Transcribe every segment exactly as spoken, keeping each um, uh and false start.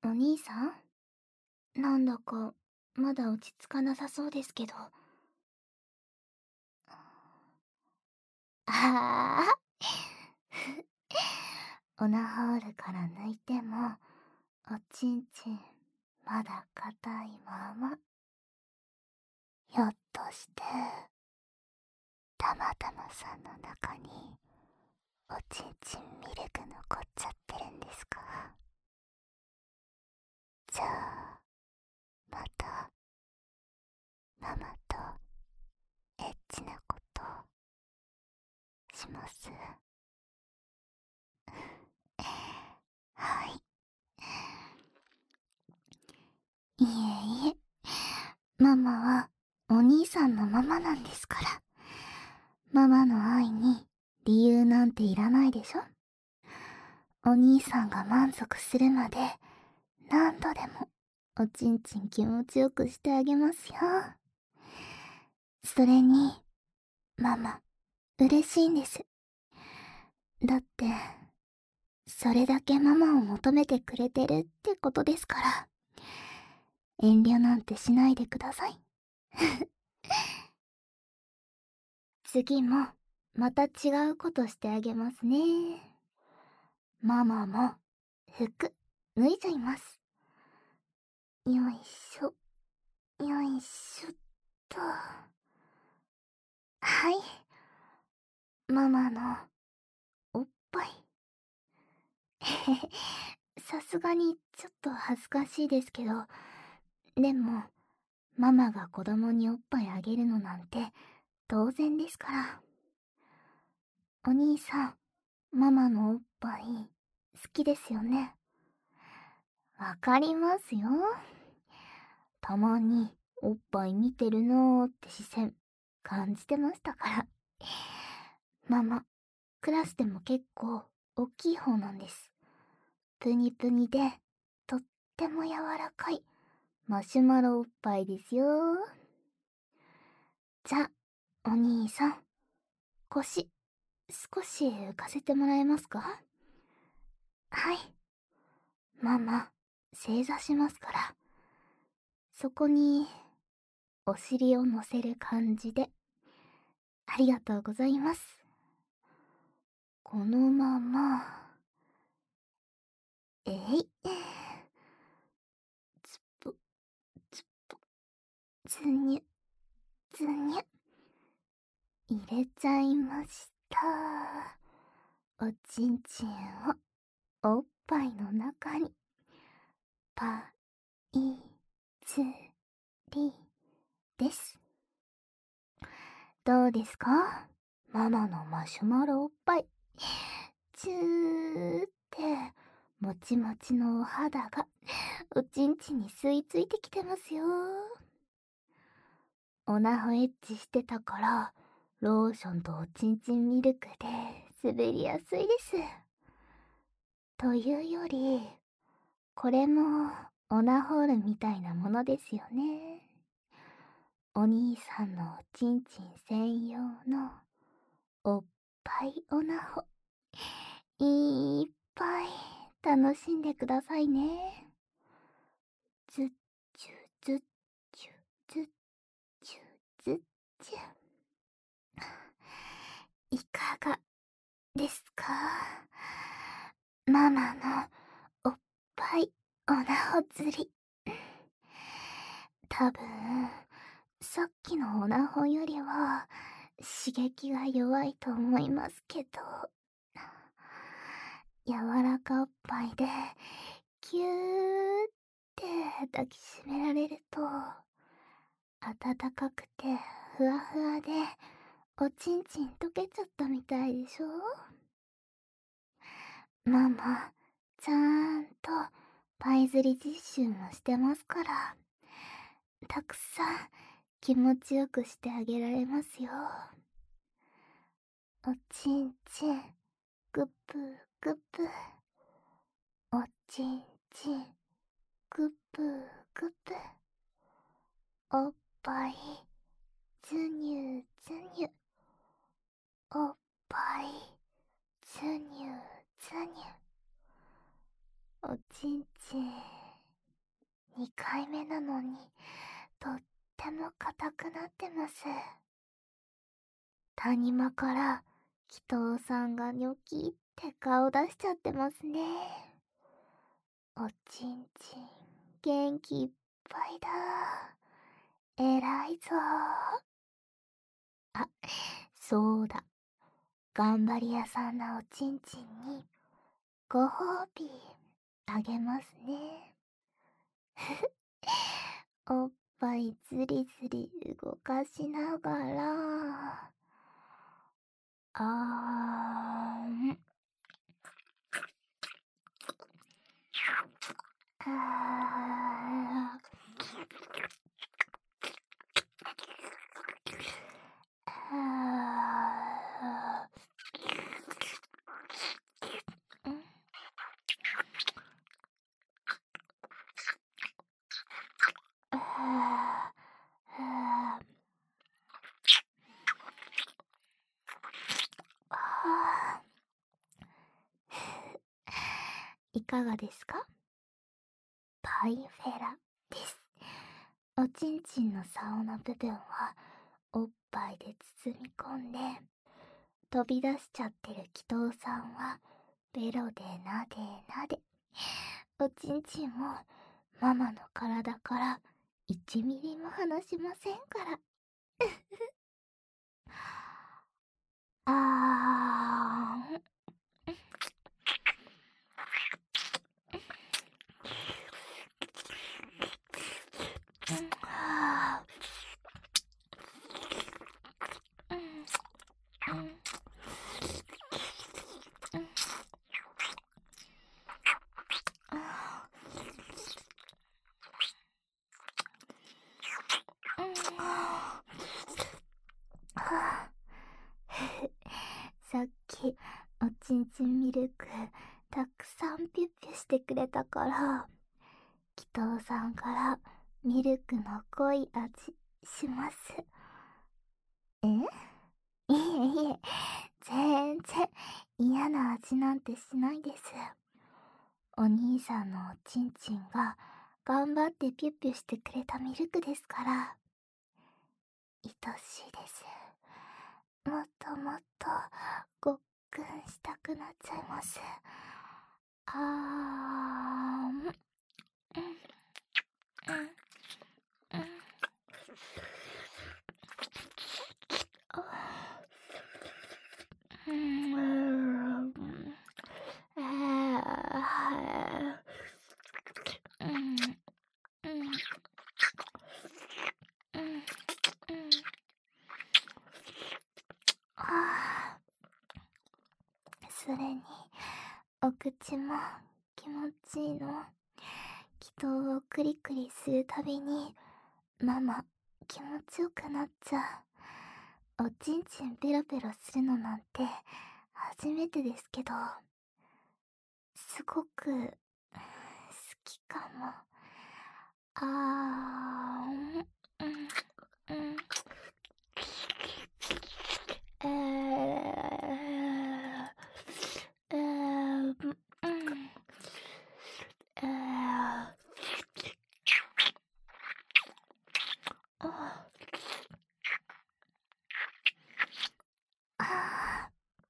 お兄さん、なんだかまだ落ち着かなさそうですけど。ああオナホールから抜いてもおちんちんまだ硬いまま。ひょっとしてたまたまさんの中におちんちんミルク残っちゃってるんですか？じゃあまたママとエッチなことします？はい。いえいえ、ママはお兄さんのママなんですから。ママの愛に理由なんていらないでしょ。お兄さんが満足するまで何度でもおちんちん気持ちよくしてあげますよ。それにママ嬉しいんです。だってそれだけママを求めてくれてるってことですから。遠慮なんてしないでください。次もまた違うことしてあげますね。ママも服脱いじゃいます。よいしょよいしょっと。はい、ママのおっぱい。さすがにちょっと恥ずかしいですけど、でもママが子供におっぱいあげるのなんて当然ですから。お兄さん、ママのおっぱい好きですよね。わかりますよ。たまにおっぱい見てるのーって視線感じてましたから。ママ、クラスでも結構大きい方なんです。プニプニでとっても柔らかいマシュマロおっぱいですよ。じゃ、お兄さん、腰少し浮かせてもらえますか？はい。ママ、正座しますから。そこにお尻を乗せる感じで。ありがとうございます。このまま、えい。つぷ、つぷ、ずにゅ、ずにゅ。入れちゃいました。おちんちんをおっぱいの中に。パイズリです。どうですか？ママのマシュマロおっぱい。チューってもちもちのお肌がおちんちんに吸い付いてきてますよ。オナホエッチしてたからローションとおちんちんミルクで滑りやすいです。というよりこれもオナホールみたいなものですよね。お兄さんのおちんちん専用のおっぱいオナホ、いっぱい楽しんでくださいね。ずっちゅずっちゅずっちゅずっちゅ。いかがですか？ママのおっぱいオナホ釣り。多分さっきのオナホよりは刺激が弱いと思いますけど、柔らかおっぱいでキューって抱きしめられると暖かくてふわふわでおちんちん溶けちゃったみたいでしょ。ママちゃんとパイ釣り実習もしてますから、たくさん気持ちよくしてあげられますよ。おちんちんグプグプ、おちんちんグプグプ、おっぱいズニュズニュ、おっぱいズニュズニュ、おちんちんにかいめなのに、とっても硬くなってます。谷間から、祈祷さんがニョキって顔出しちゃってますね。おちんちん、元気いっぱいだ。えらいぞー。あ、そうだ。頑張り屋さんなおちんちんに、ご褒美、あげますね。おっぱいずりずり動かしながら、あーん。あー。あー。んあー。あー。あー。いかがですか？パイフェラです。おちんちんの竿の部分はおっぱいで包み込んで、飛び出しちゃってる祈祷さんはベロでなでなで、おちんちんもママの体からいちミリも離しませんから。あーん。はぁ。うん。うん。うん。あー。うん。はぁ。さっき、おちんちんミルク、たくさんピュッピュしてくれたから、祈祷さんからミルクの濃い味します。え？いえいえ、全然嫌な味なんてしないです。お兄さんのおちんちんが頑張ってピュッピュしてくれたミルクですから。愛しいです。もっともっとごっくんしたくなっちゃいます。あーん。うん。うん。うん。あー。うん。あー。うん。うん。うん。うん。あー。それに、お口も気持ちいいの。祈祷をクリクリするたびに、ママ、気持ちよくなっちゃう。おちんちんペロペロするのなんて、初めてですけど、すごく、好きかも。あーん。うん。うん。えー。えー。うん。えー。ああ。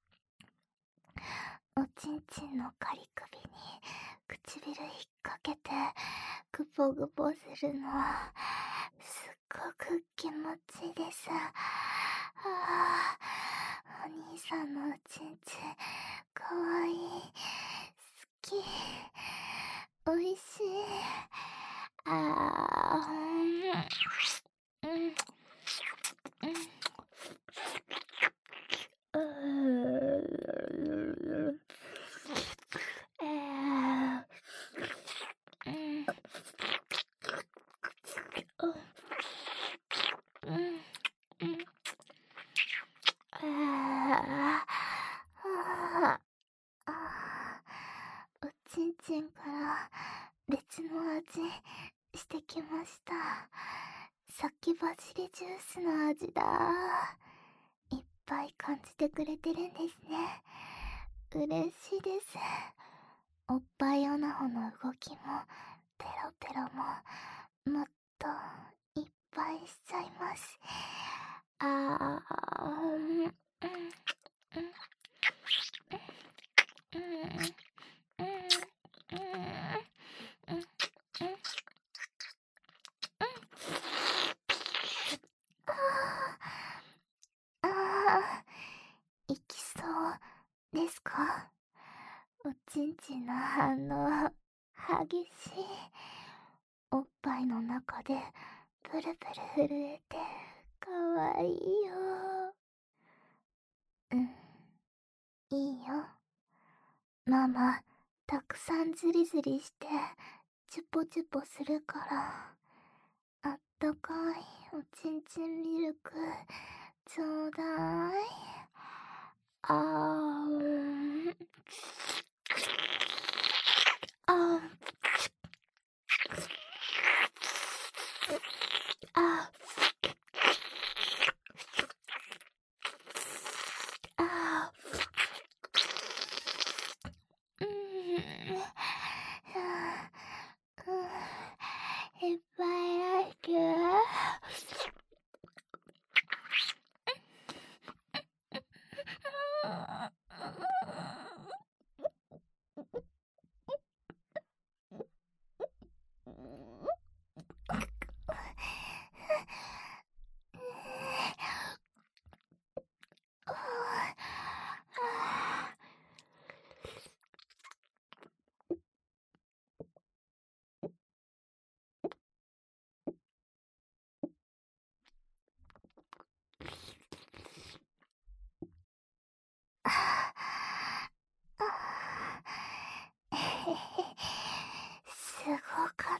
おちんちんのカリ首に唇引っ掛けてグポグポするのすっごく気持ちいいです。ああ、お兄さんのおちんちんかわいい、好き、おいしい。ああ、うん、うん、うん。うーえー、うん、うん、うん、うん。ああ、あおちんちんから別の味してきました。さっきバジリジュースの味だ。いっぱい感じてくれてるんですね。嬉しいです。おっぱいオナホの動きもペロペロももっといっぱいしちゃいます。あー、うんうんうんうんうんうんああ、いきそうですか？おちんちんの反応、激しい。おっぱいの中でブルブル震えて、かわいいよ。うん、いいよ。ママ、たくさんズリズリして、チュポチュポするから。あったかいおちんちんミルク、ちょうだい。あー、ああ、あ、うん、うん、いっぱいらしく。すごかった。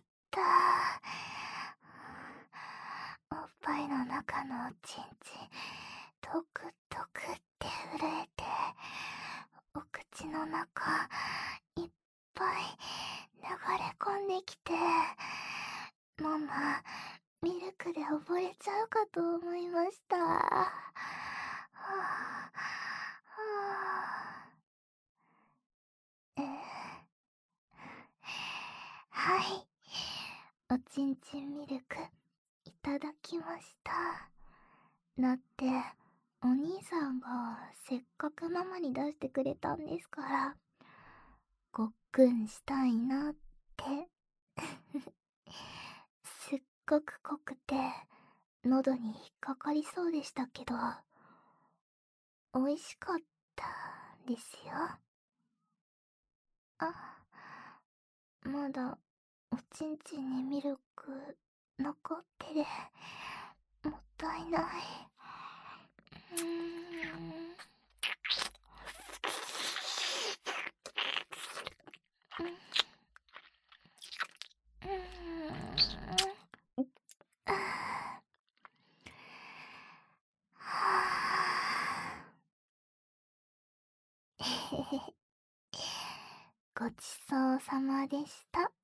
おっぱいの中のおちんちん、トクトクって震えて、お口の中、いっぱい流れ込んできて、ママ、ミルクで溺れちゃうかと思いました。はあはあえーはい。おちんちんミルク、いただきました。だって、お兄さんがせっかくママに出してくれたんですから、ごっくんしたいなって。すっごく濃くて、喉に引っかかりそうでしたけど、美味しかったですよ。あ、まだ、おちんちんにミルク、残ってる。もったいない。うーん。うーん。はあ。へへへ。ごちそうさまでした。